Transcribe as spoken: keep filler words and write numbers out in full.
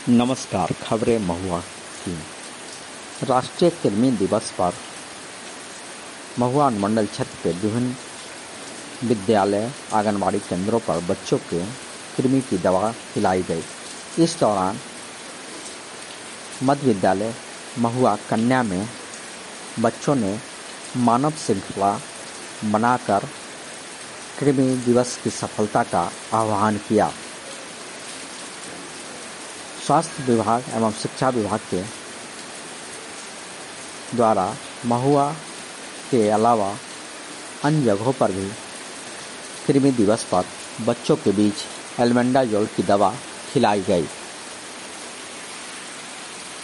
नमस्कार। खबरें महुआ की। राष्ट्रीय कृमि दिवस पर महुआ अनुमंडल क्षेत्र के विभिन्न विद्यालय आंगनबाड़ी केंद्रों पर बच्चों के कृमि की दवा खिलाई गई। इस दौरान मध्य विद्यालय महुआ कन्या में बच्चों ने मानव श्रृंखला बनाकर कृमि दिवस की सफलता का आह्वान किया। स्वास्थ्य विभाग एवं शिक्षा विभाग के द्वारा महुआ के अलावा अन्य जगहों पर भी कृमि दिवस पर बच्चों के बीच एल्बेंडाजोल की दवा खिलाई गई।